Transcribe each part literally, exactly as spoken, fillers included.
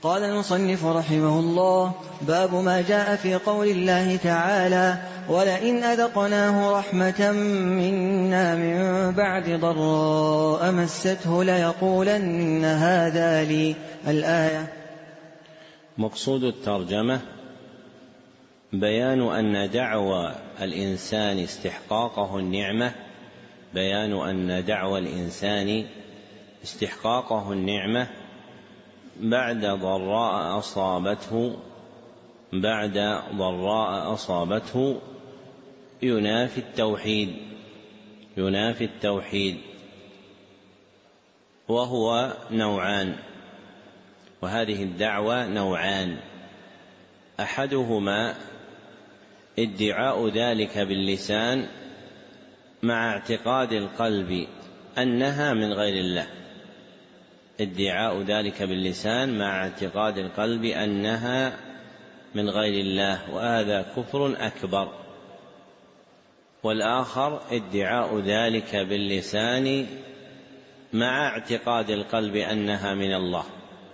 قال المصنف رحمه الله: باب ما جاء في قول الله تعالى: ولئن أذقناه رحمة منا من بعد ضراء مسته ليقولن هذا لي. الآية. مقصود الترجمة بيان أن دعوى الإنسان استحقاقه النعمة بيان أن دعوى الإنسان استحقاقه النعمة بعد ضراء أصابته بعد ضراء أصابته ينافي التوحيد ينافي التوحيد وهو نوعان، وهذه الدعوة نوعان: أحدهما ادعاء ذلك باللسان مع اعتقاد القلب أنها من غير الله ادعاء ذلك باللسان مع اعتقاد القلب أنها من غير الله، وهذا كفر أكبر. والآخر ادعاء ذلك باللسان مع اعتقاد القلب أنها من الله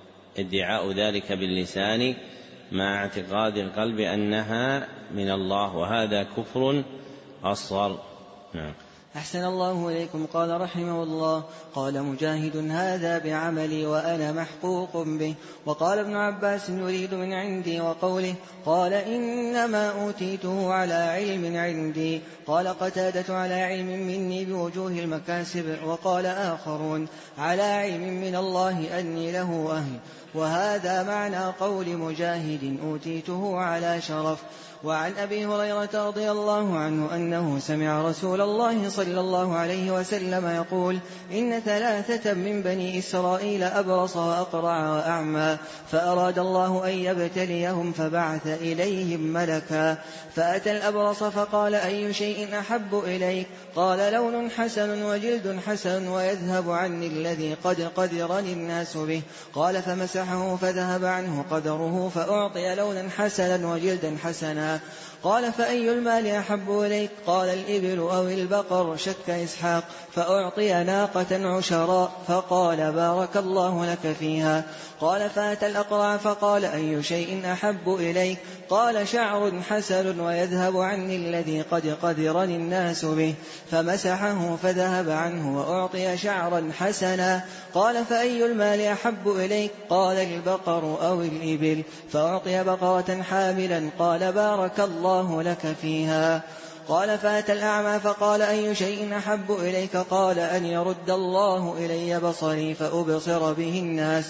ادعاء ذلك باللسان مع اعتقاد القلب أنها من الله، وهذا كفر أصغر. نعم. أحسن الله إليكم. قال رحمه الله: قال مجاهد: هذا بعملي وأنا محقوق به. وقال ابن عباس: يريد من عندي. وقوله قال إنما أوتيته على علم عندي. قال قتادة: على علم مني بوجوه المكاسب. وقال آخرون: على علم من الله أني له أهل. وهذا معنى قول مجاهد: أوتيته على شرف. وعن أبي هريرة رضي الله عنه أنه سمع رسول الله صلى الله عليه وسلم يقول: إن ثلاثة من بني إسرائيل أبرص وأقرع وأعمى، فأراد الله أن يبتليهم فبعث إليهم ملكا، فأتى الأبرص فقال: أي شيء أحب إليك؟ قال: لون حسن وجلد حسن ويذهب عني الذي قد قدرني الناس به. قال: فمسحه فذهب عنه قدره، فأعطي لونا حسنا وجلدا حسنا. قال: فأي المال أحب إليك؟ قال: الإبل أو البقر، شك إسحاق. فأعطي ناقة عشراء، فقال: بارك الله لك فيها. قال: فأتى الأقرع فقال: أي شيء أحب إليك؟ قال: شعر حسن ويذهب عني الذي قد قدرني الناس به. فمسحه فذهب عنه وأعطي شعرا حسنا. قال: فأي المال أحب إليك؟ قال: البقر أو الإبل. فأعطي بقرة حاملا. قال: بارك الله لك فيها. قال: فأتى الأعمى فقال: أي شيء أحب إليك؟ قال: أن يرد الله إلي بصري فأبصر به الناس.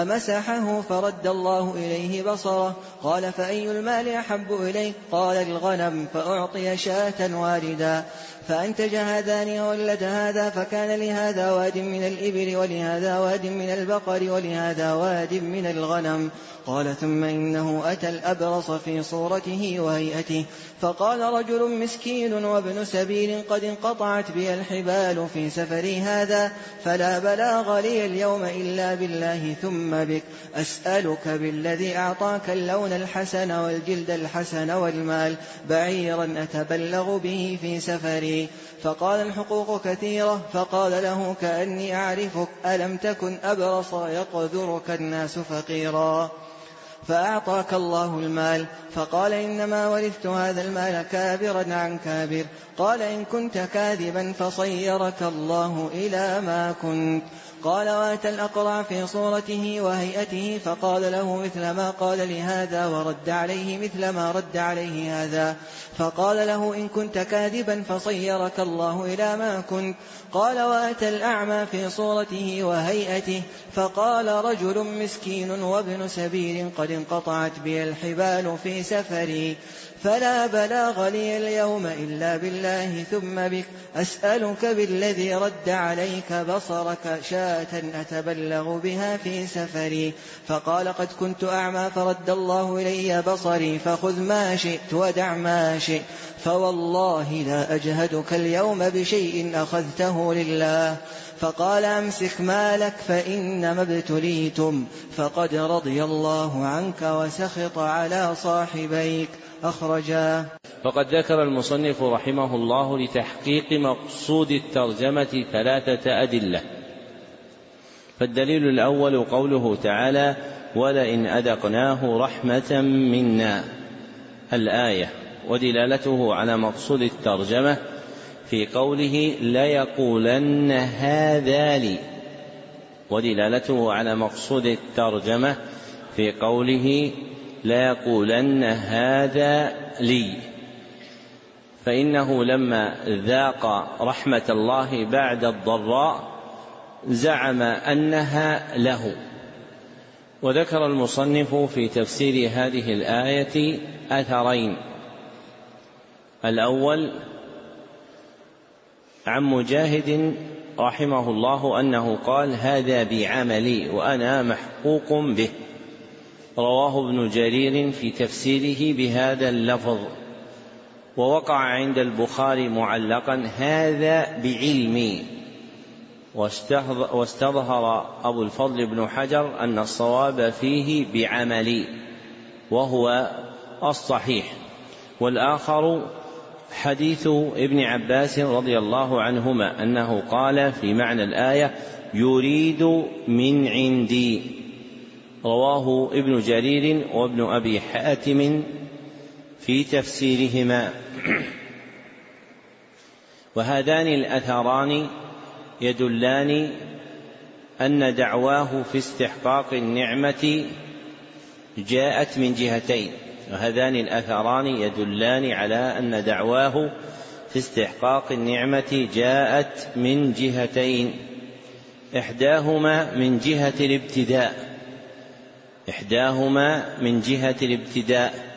فمسحه فرد الله إليه بصره. قال: فأي المال أحب إليك؟ قال: الغنم. فأعطي شاة والدا. فأنتج هذان وولد هذا، فكان لهذا واد من الإبل ولهذا واد من البقر ولهذا واد من الغنم. قال: ثم إنه أتى الأبرص في صورته وهيئته، فقال: رجل مسكين وابن سبيل قد انقطعت بي الحبال في سفري هذا، فلا بلاغ لي اليوم إلا بالله ثم بك، أسألك بالذي أعطاك اللون الحسن والجلد الحسن والمال بعيرا أتبلغ به في سفري. فقال: الحقوق كثيرة. فقال له: كأني أعرفك، ألم تكن أبرص يقذرك الناس فقيرا فأعطاك الله المال؟ فقال: إنما ورثت هذا المال كابرا عن كابر. قال: إن كنت كاذبا فصيرك الله إلى ما كنت. قال: وأتى الأقرع في صورته وهيئته، فقال له مثل ما قال لهذا ورد عليه مثل ما رد عليه هذا. فقال له: إن كنت كاذبا فصيرك الله إلى ما كنت. قال: وأتى الأعمى في صورته وهيئته، فقال: رجل مسكين وابن سبيل قد انقطعت بي الحبال في سفري، فلا بلاغ لي اليوم إلا بالله ثم بك، أسألك بالذي رد عليك بصرك شاة أتبلغ بها في سفري. فقال: قد كنت أعمى فرد الله إلي بصري، فخذ ما شئت ودع ما شئت، فوالله لا أجهدك اليوم بشيء أخذته لله. فقال: أمسك مالك فإنما ابتليتم، فقد رضي الله عنك وسخط على صاحبيك. أخرجاه. فقد ذكر المصنف رحمه الله لتحقيق مقصود الترجمة ثلاثة أدلة. فالدليل الأول قوله تعالى: ولئن أذقناه رحمة منا الآية. ودلالته على مقصود الترجمة في قوله ليقولن هذا لي، ودلالته على مقصود الترجمة في قوله ليقولن هذا لي، فإنه لما ذاق رحمة الله بعد الضراء زعم أنها له. وذكر المصنف في تفسير هذه الآية أثرين: الأول عن مجاهد رحمه الله أنه قال هذا بعملي وأنا محقوق به، رواه ابن جرير في تفسيره بهذا اللفظ. ووقع عند البخاري معلقا هذا بعلمي، واستظهر أبو الفضل بن حجر أن الصواب فيه بعملي وهو الصحيح. والآخر حديث ابن عباس رضي الله عنهما أنه قال في معنى الآية يريد من عندي، رواه ابن جرير وابن أبي حاتم في تفسيرهما. وهذان الأثران يدلان أن دعواه في استحقاق النعمة جاءت من جهتين، وهذان الأثران يدلان على أن دعواه في استحقاق النعمة جاءت من جهتين: إحداهما من جهة الابتداء إحداهما من جهة الابتداء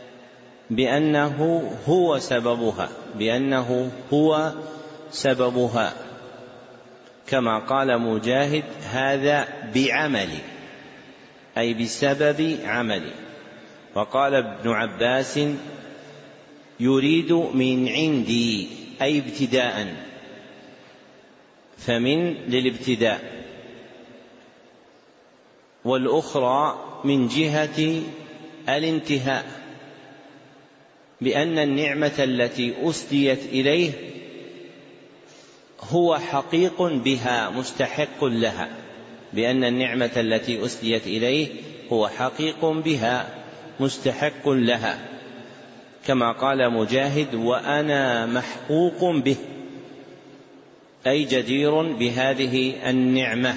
بأنه هو سببها بأنه هو سببها كما قال مجاهد هذا بعملي أي بسبب عملي. وقال ابن عباس يريد من عندي أي ابتداء، فمن للابتداء. والأخرى من جهة الانتهاء بأن النعمة التي أسديت إليه هو حقيق بها مستحق لها بأن النعمة التي أسديت إليه هو حقيق بها مستحق لها، كما قال مجاهد وأنا محقوق به أي جدير بهذه النعمة.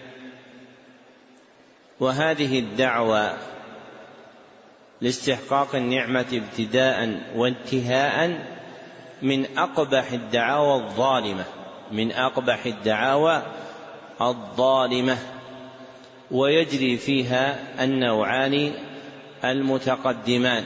وهذه الدعوة لاستحقاق النعمة ابتداء وانتهاء من أقبح الدعاوى الظالمة من أقبح الدعاوى الظالمة ويجري فيها النوعان المتقدمان،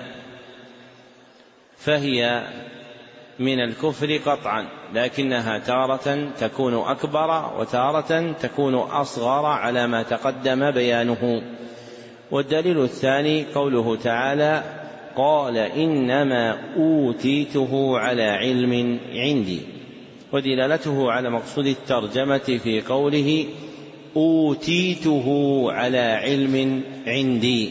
فهي من الكفر قطعا، لكنها تارة تكون أكبر وتارة تكون أصغر على ما تقدم بيانه. والدليل الثاني قوله تعالى قال إنما أوتيته على علم عندي، ودلالته على مقصود الترجمة في قوله أوتيته على علم عندي.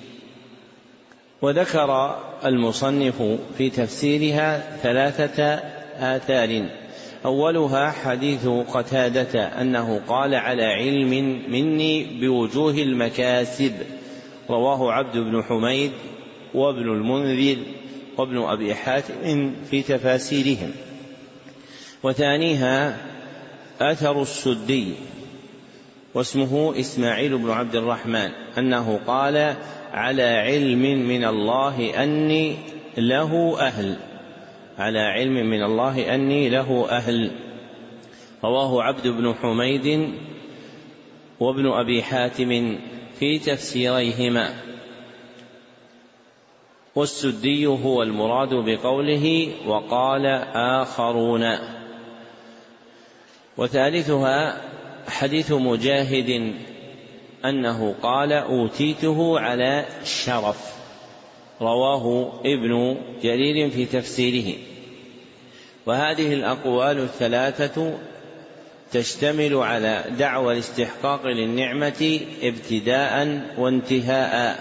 وذكر المصنف في تفسيرها ثلاثة آثار: أولها حديث قتادة أنه قال على علم مني بوجوه المكاسب، رواه عبد بن حميد وابن المنذر وابن أبي حاتم في تفاسيرهم. وثانيها أثر السدي واسمه إسماعيل بن عبد الرحمن أنه قال على علم من الله أني له أهل على علم من الله أني له أهل، رواه عبد بن حميد وابن أبي حاتم في تفسيريهما. والسدي هو المراد بقوله وقال آخرون. وثالثها حديث مجاهد أنه قال أوتيته على شرف، رواه ابن جرير في تفسيره. وهذه الأقوال الثلاثة تشتمل على دعوى الاستحقاق للنعمة ابتداء وانتهاء.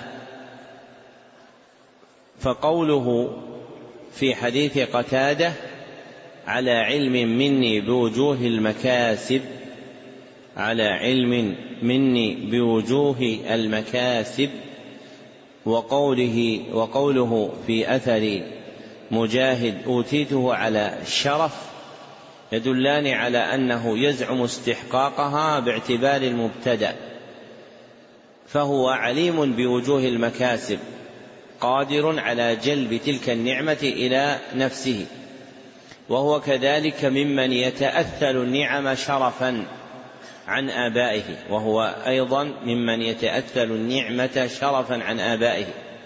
فقوله في حديث قتادة على علم مني بوجوه المكاسب على علم مني بوجوه المكاسب، وقوله, وقوله في أثر مجاهد أوتيته على الشرف يدلان على أنه يزعم استحقاقها باعتبار المبتدأ، فهو عليم بوجوه المكاسب قادر على جلب تلك النعمة إلى نفسه، وهو كذلك ممن يتأثل النعم شرفا عن آبائه، وهو أيضا ممن يتأثل النعمة شرفا عن آبائه.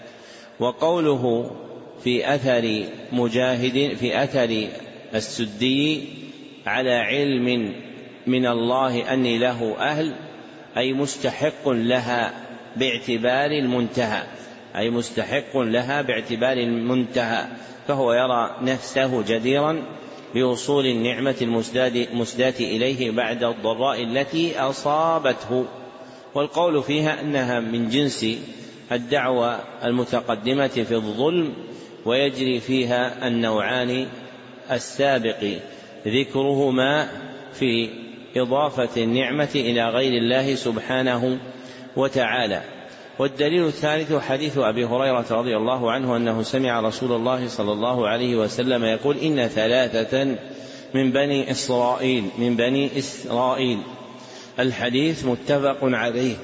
وقوله في أثر مجاهد في أثر السدي على علم من الله أني له أهل، أي مستحق لها باعتبار المنتهى، أي مستحق لها باعتبار المنتهى، فهو يرى نفسه جديرا بوصول النعمة المسداة إليه بعد الضراء التي أصابته. والقول فيها أنها من جنس الدعوة المتقدمة في الظلم، ويجري فيها النوعان السابق ذكرهما في إضافة النعمة إلى غير الله سبحانه وتعالى. والدليل الثالث حديث أبي هريرة رضي الله عنه أنه سمع رسول الله صلى الله عليه وسلم يقول: إن ثلاثة من بني إسرائيل من بني إسرائيل. الحديث متفق عليه،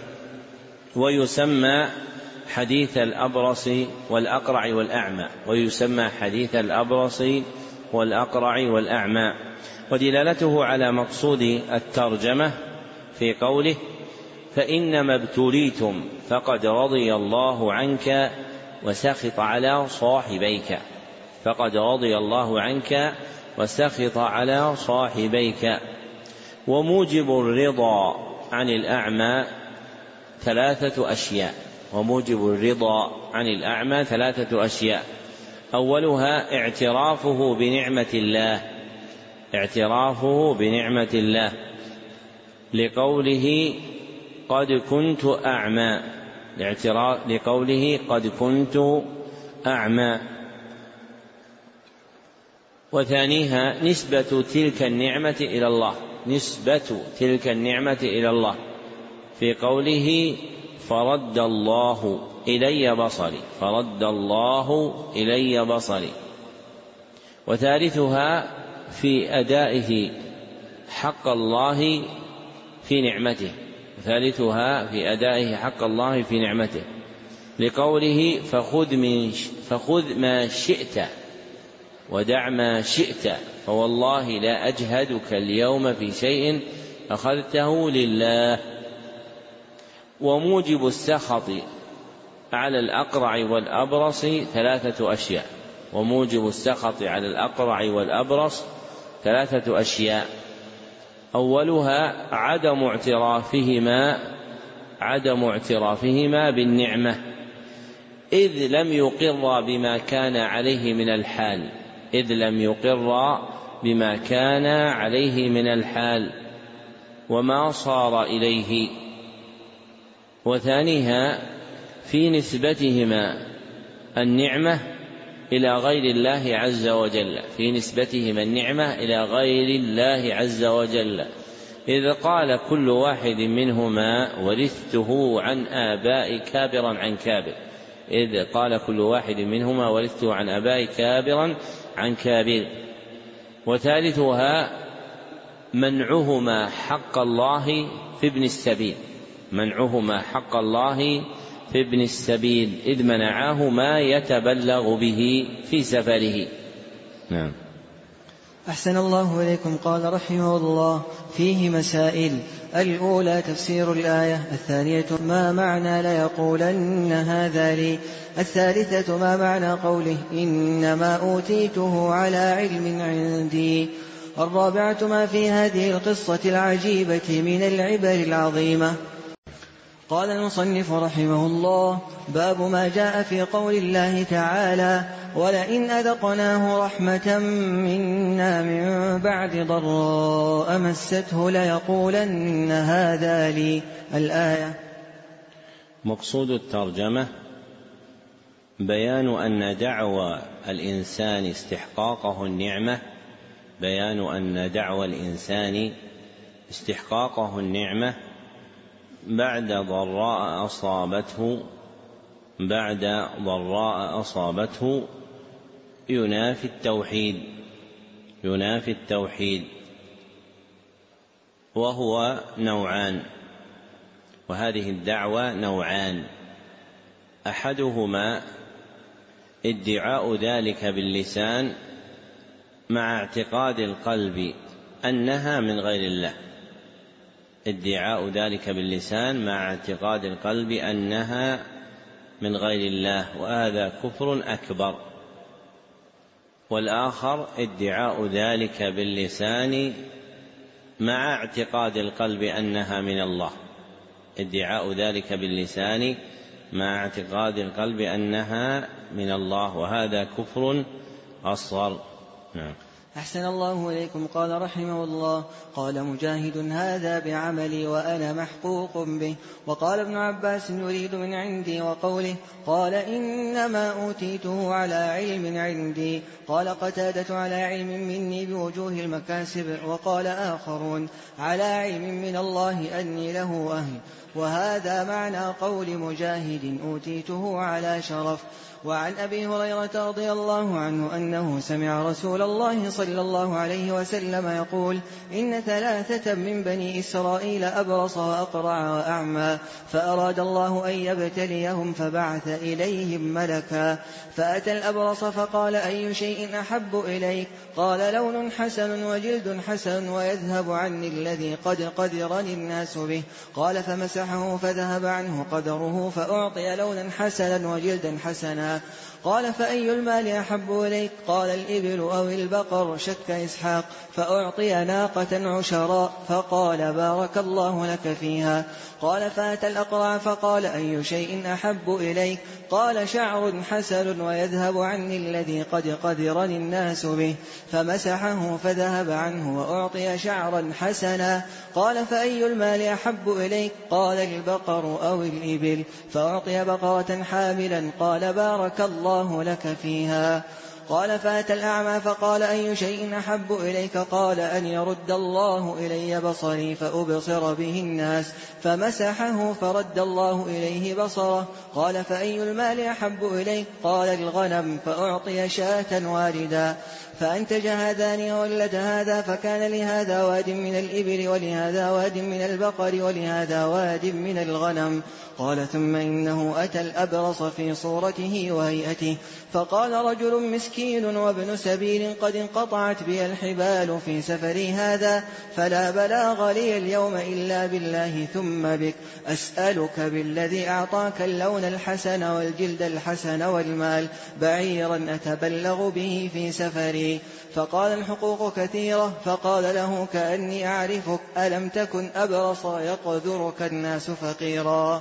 ويسمى حديث الأبرص والأقرع والأعمى، ويسمى حديث الأبرص والأقرع والأعمى. ودلالته على مقصود الترجمة في قوله: فإنما ابتليتم فقد رضي الله عنك وسخط على صاحبيك، فقد رضي الله عنك وسخط على صاحبيك. وموجب الرضا عن الأعمى ثلاثة أشياء، وموجب الرضا عن الأعمى ثلاثة أشياء: أولها اعترافه بنعمة الله، اعترافه بنعمة الله لقوله قد كنت أعمى، لقوله قد كنت أعمى. وثانيها نسبة تلك النعمة إلى الله، نسبة تلك النعمة إلى الله في قوله فرد الله إلي بصري، فرد الله إلي بصري. وثالثها في أدائه حق الله في نعمته، ثالثها في أدائه حق الله في نعمته لقوله فخذ, من فخذ ما شئت ودع ما شئت فوالله لا أجهدك اليوم في شيء أخذته لله. وموجب السخط على الأقرع والأبرص ثلاثة أشياء، وموجب السخط على الأقرع والأبرص ثلاثة أشياء: أولها عدم اعترافهما عدم اعترافهما بالنعمة، إذ لم يقر بما كان عليه من الحال إذ لم يقر بما كان عليه من الحال وما صار إليه. وثانيها في نسبتهما النعمة إلى غير الله عز وجل، في نسبتهما النعمة إلى غير الله عز وجل، إذ قال كل واحد منهما ورثته عن آباء كابرا عن كابر، إذ قال كل واحد منهما ورثته عن آباء كابرا عن كابر. وثالثها منعهما حق الله في ابن السبيل، منعهما حق الله في ابن السبيل، إذ منعاه ما يتبلغ به في سفره. نعم. أحسن الله إليكم. قال رحمه الله: فيه مسائل. الأولى تفسير الآية، الثانية ما معنى ليقولن هذا لي، الثالثة ما معنى قوله إنما أوتيته على علم عندي، الرابعة ما في هذه القصة العجيبة من العبر العظيمة. قال المصنف رحمه الله: باب ما جاء في قول الله تعالى: ولئن أذقناه رحمة منا من بعد ضراء مسته ليقولن هذا لي، الآية. مقصود الترجمة بيان أن دعوى الإنسان استحقاقه النعمة بيان أن دعوى الإنسان استحقاقه النعمة بعد ضراء أصابته بعد ضراء أصابته ينافي التوحيد ينافي التوحيد وهو نوعان، وهذه الدعوة نوعان: أحدهما ادعاء ذلك باللسان مع اعتقاد القلب أنها من غير الله، ادعاء ذلك باللسان مع اعتقاد القلب أنها من غير الله، وهذا كفر أكبر. والآخر ادعاء ذلك باللسان مع اعتقاد القلب أنها من الله، ادعاء ذلك باللسان مع اعتقاد القلب أنها من الله، وهذا كفر أصغر. نعم. أحسن الله إليكم. قال رحمه الله: قال مجاهد: هذا بعملي وأنا محقوق به. وقال ابن عباس: يريد من عندي، وقوله قال إنما أوتيته على علم عندي. قال قتادة: على علم مني بوجوه المكاسب. وقال آخرون: على علم من الله أني له أهل. وهذا معنى قول مجاهد: أوتيته على شرف. وعن أبي هريرة رضي الله عنه أنه سمع رسول الله صلى الله عليه وسلم يقول: إن ثلاثة من بني إسرائيل أبرص وأقرع وأعمى، فأراد الله أن يبتليهم فبعث إليهم ملكا، فأتى الأبرص فقال: أي شيء أحب إليك؟ قال: لون حسن وجلد حسن ويذهب عني الذي قد قدرني الناس به. قال: فمسحه فذهب عنه قدره، فأعطي لونا حسنا وجلدا حسنا. قال: فأي المال أحب إليك؟ قال: الإبل أو البقر، شك إسحاق. فأعطي ناقة عشراء، فقال: بارك الله لك فيها. قال: فأتى الأقرع فقال: أي شيء أحب إليك؟ قال: شعر حسن ويذهب عني الذي قد قدرني الناس به. فمسحه فذهب عنه وأعطي شعرا حسنا. قال: فأي المال أحب إليك؟ قال: البقر أو الإبل. فأعطي بقرة حاملا. قال: بارك الله لك فيها. قال: فأتى الأعمى فقال: أي شيء أحب إليك؟ قال: أن يرد الله إلي بصري فأبصر به الناس. فمسحه فرد الله إليه بصره. قال: فأي المال أحب إليك؟ قال: الغنم. فأعطي شاة واردا. فأنتج هذان وولد هذا، فكان لهذا واد من الإبل ولهذا واد من البقر ولهذا واد من الغنم. قال: ثم إنه أتى الأبرص في صورته وهيئته، فقال: رجل مسكين وابن سبيل قد انقطعت بي الحبال في سفري هذا، فلا بلاغ لي اليوم إلا بالله ثم بك، أسألك بالذي أعطاك اللون الحسن والجلد الحسن والمال بعيرا أتبلغ به في سفري. فقال: الحقوق كثيرة. فقال له: كأني أعرفك، ألم تكن أبرص يقذرك الناس فقيرا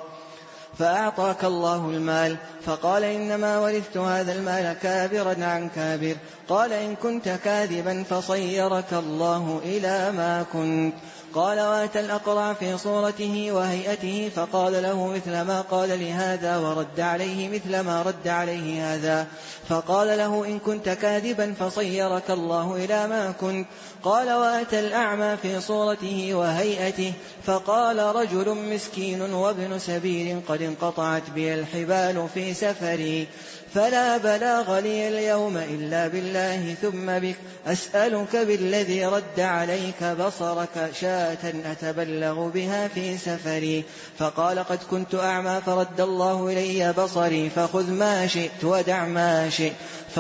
فأعطاك الله المال؟ فقال: إنما ورثت هذا المال كابرا عن كابر. قال: إن كنت كاذبا فصيرك الله إلى ما كنت. قال: وأتى الأقرع في صورته وهيئته، فقال له مثل ما قال لهذا ورد عليه مثل ما رد عليه هذا. فقال له: إن كنت كاذبا فصيرك الله إلى ما كنت. قال: وأتى الأعمى في صورته وهيئته، فقال: رجل مسكين وابن سبيل قد انقطعت بي الحبال في سفري، فلا بلاغ لي اليوم إلا بالله ثم بك، أسألك بالذي رد عليك بصرك شاة أتبلغ بها في سفري. فقال: قد كنت أعمى فرد الله إلي بصري، فخذ ما شئت ودع ما شئت،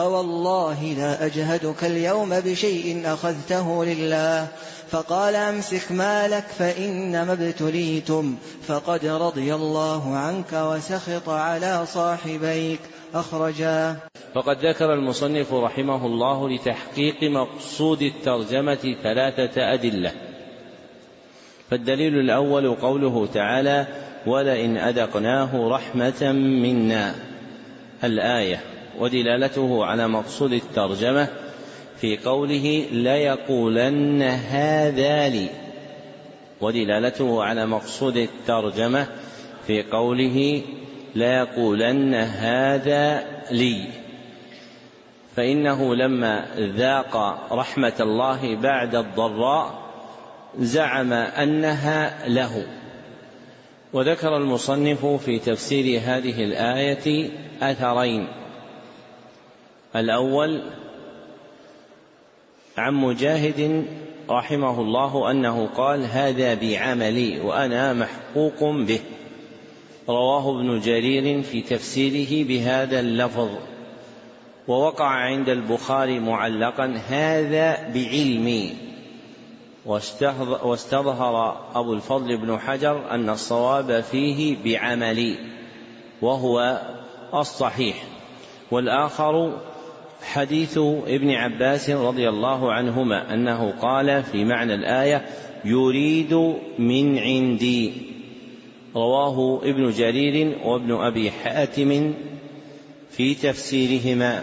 فوالله لا أجهدك اليوم بشيء أخذته لله. فقال: أمسك مالك فإنما ابتليتم، فقد رضي الله عنك وسخط على صاحبيك. أخرجاه. فقد ذكر المصنف رحمه الله لتحقيق مقصود الترجمة ثلاثة أدلة. فالدليل الأول قوله تعالى: ولئن أذقناه رحمة منا، الآية، ودلالته على مقصود الترجمة في قوله: ليقولن هذا لي، ودلالته على مقصود الترجمة في قوله: ليقولن هذا لي، فإنه لما ذاق رحمة الله بعد الضراء زعم أنها له. وذكر المصنف في تفسير هذه الآية أثرين: الأول عن مجاهد رحمه الله أنه قال: هذا بعملي وأنا محقوق به. رواه ابن جرير في تفسيره بهذا اللفظ. ووقع عند البخاري معلقا: هذا بعلمي. واستظهر أبو الفضل بن حجر أن الصواب فيه بعملي، وهو الصحيح. والآخر حديث ابن عباس رضي الله عنهما أنه قال في معنى الآية: يريد من عندي. رواه ابن جرير وابن أبي حاتم في تفسيرهما.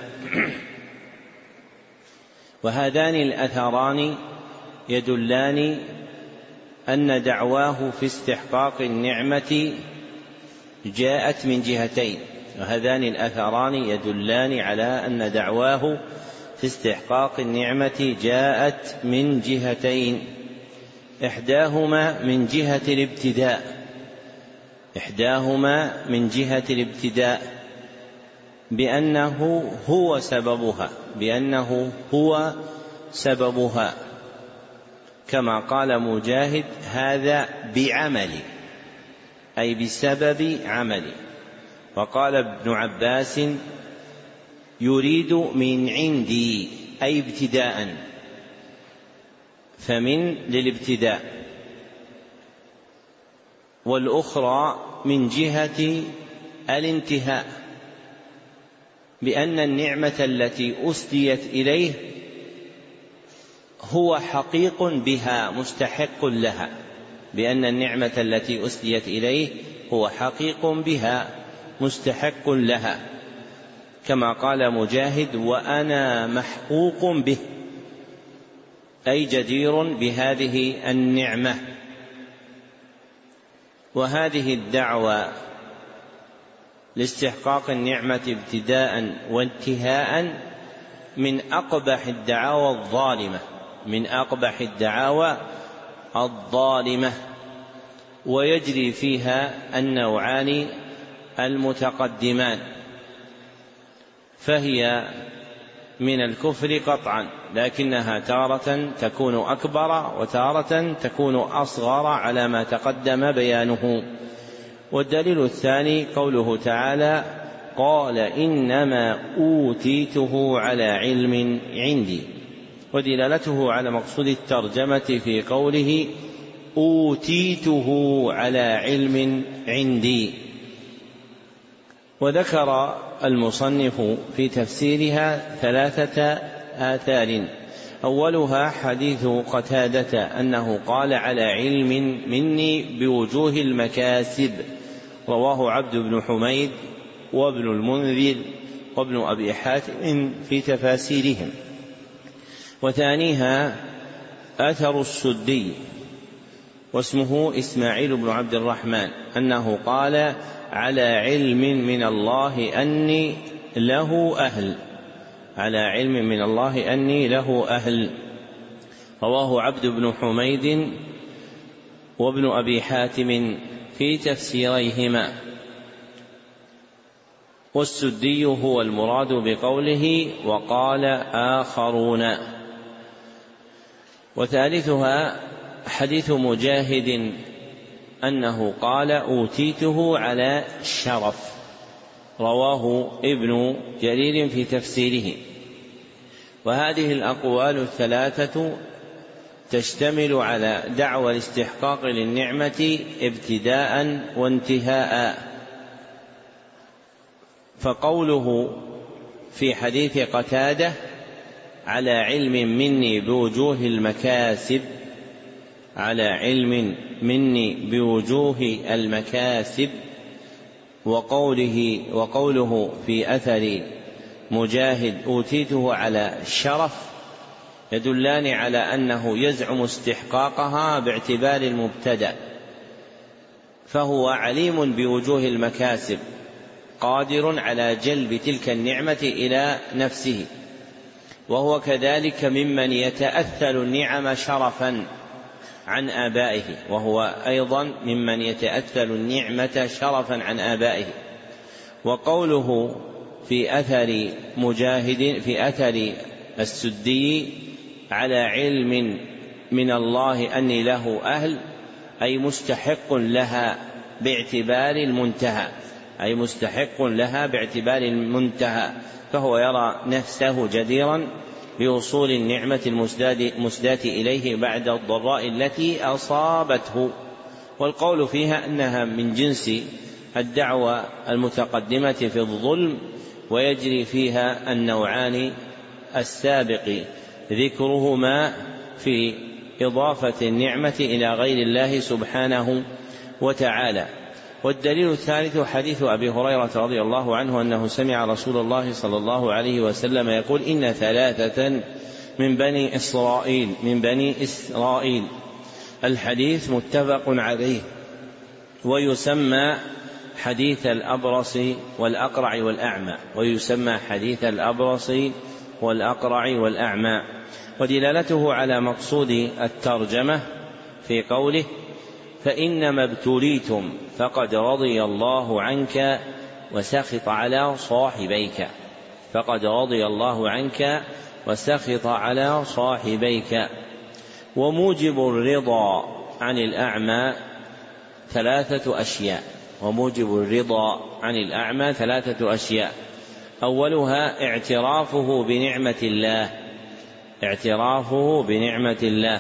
وهذان الأثران يدلان أن دعواه في استحقاق النعمة جاءت من جهتين وهذان الأثران يدلان على أن دعواه في استحقاق النعمة جاءت من جهتين: إحداهما من جهة الابتداء إحداهما من جهة الابتداء بأنه هو سببها بأنه هو سببها كما قال مجاهد: هذا بعملي، أي بسبب عملي. وقال ابن عباس: يريد من عندي، أي ابتداء، فمن للابتداء. والأخرى من جهة الانتهاء بأن النعمة التي أسديت إليه هو حقيق بها مستحق لها بأن النعمة التي أسديت إليه هو حقيق بها مستحق لها، كما قال مجاهد: وأنا محقوق به، أي جدير بهذه النعمة. وهذه الدعوة لاستحقاق النعمة ابتداء وانتهاء من أقبح الدعاوى الظالمة من أقبح الدعاوى الظالمة ويجري فيها النوعان المتقدمان، فهي من الكفر قطعا، لكنها تارة تكون أكبر وتارة تكون أصغر على ما تقدم بيانه. والدليل الثاني قوله تعالى: قال إنما أوتيته على علم عندي، ودلالته على مقصود الترجمة في قوله أوتيته على علم عندي. وذكر المصنف في تفسيرها ثلاثة آثار: أولها حديث قتادة أنه قال: على علم مني بوجوه المكاسب. رواه عبد بن حميد وابن المنذر وابن أبي حاتم في تفاسيرهم. وثانيها أثر السدي واسمه إسماعيل بن عبد الرحمن أنه قال: على علم من الله أني له أهل على علم من الله أني له أهل. رواه عبد بن حميد وابن أبي حاتم في تفسيريهما. والسدي هو المراد بقوله وقال آخرون. وثالثها حديث مجاهد أنه قال: أوتيته على شرف. رواه ابن جرير في تفسيره. وهذه الأقوال الثلاثة تشتمل على دعوى الاستحقاق للنعمة ابتداء وانتهاء. فقوله في حديث قتادة: على علم مني بوجوه المكاسب على علم مني بوجوه المكاسب وقوله وقوله في أثر مجاهد أوتيته على الشرف يدلان على أنه يزعم استحقاقها باعتبار المبتدأ، فهو عليم بوجوه المكاسب قادر على جلب تلك النعمة إلى نفسه، وهو كذلك ممن يتأثل النعم شرفا عن آبائه، وهو أيضا ممن يتأثل النعمة شرفا عن آبائه. وقوله في أثر مجاهد في أثر السدي على علم من الله أني له أهل، أي مستحق لها باعتبار المنتهى، أي مستحق لها باعتبار المنتهى، فهو يرى نفسه جديرا بوصول النعمة المسداة إليه بعد الضراء التي أصابته. والقول فيها أنها من جنس الدعوة المتقدمة في الظلم، ويجري فيها النوعان السابق ذكرهما في إضافة النعمة إلى غير الله سبحانه وتعالى. والدليل الثالث حديث أبي هريرة رضي الله عنه أنه سمع رسول الله صلى الله عليه وسلم يقول: إن ثلاثة من بني إسرائيل من بني إسرائيل. الحديث متفق عليه، ويسمى حديث الأبرص والأقرع والأعمى، ويسمى حديث الأبرص والأقرع والأعمى. ودلالته على مقصود الترجمة في قوله: فإنما ابتليتم فقد رضي الله عنك وسخط على صاحبيك، فقد رضي الله عنك وسخط على صاحبيك. وموجب الرضا عن الأعمى ثلاثة أشياء، وموجب الرضا عن الأعمى ثلاثة أشياء: أولها اعترافه بنعمة الله، اعترافه بنعمة الله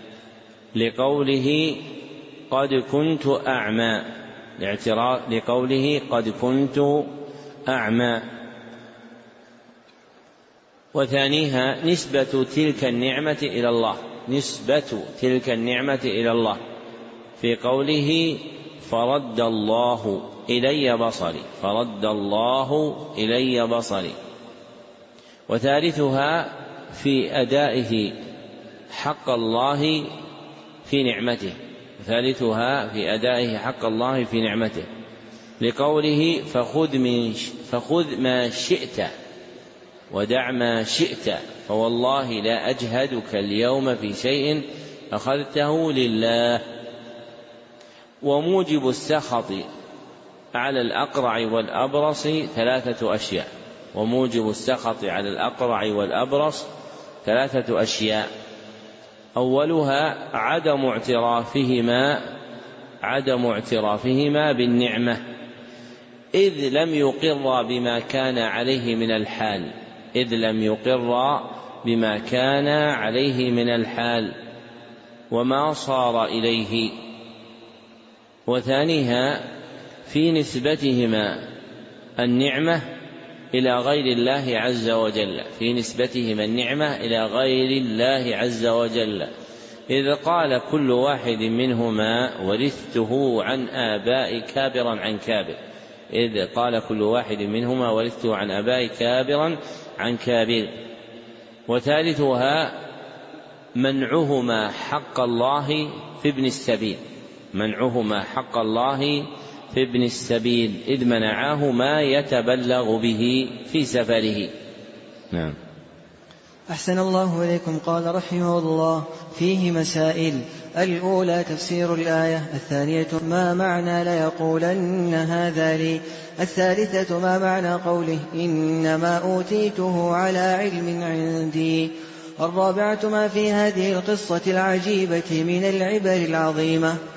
لقوله قد كنت أعمى، لقوله قد كنت أعمى. وثانيها نسبة تلك النعمة إلى الله، نسبة تلك النعمة إلى الله في قوله فرد الله إلي بصري، فرد الله إلي بصري. وثالثها في أدائه حق الله في نعمته، ثالثها في أدائه حق الله في نعمته لقوله فخذ, من فخذ ما شئت ودع ما شئت فوالله لا أجهدك اليوم في شيء أخذته لله. وموجب السخط على الأقرع والأبرص ثلاثة أشياء، وموجب السخط على الأقرع والأبرص ثلاثة أشياء: أولها عدم اعترافهما عدم اعترافهما بالنعمة، إذ لم يقر بما كان عليه من الحال إذ لم يقر بما كان عليه من الحال وما صار إليه. وثانيها في نسبتهما النعمة إلى غير الله عز وجل، في نسبتهما النعمة إلى غير الله عز وجل، إذ قال كل واحد منهما ورثته عن آباء كابرا عن كابر إذ قال كل واحد منهما ورثته عن آباء كابرا عن كابر. وثالثها منعهما حق الله في ابن السبيل، منعهما حق الله في ابن السبيل إذ منعاه ما يتبلغ به في سفره. نعم. أحسن الله إليكم. قال رحمه الله: فيه مسائل. الأولى تفسير الآية، الثانية ما معنى ليقولن هذا لي، الثالثة ما معنى قوله إنما أوتيته على علم عندي، الرابعة ما في هذه القصة العجيبة من العبر العظيمة.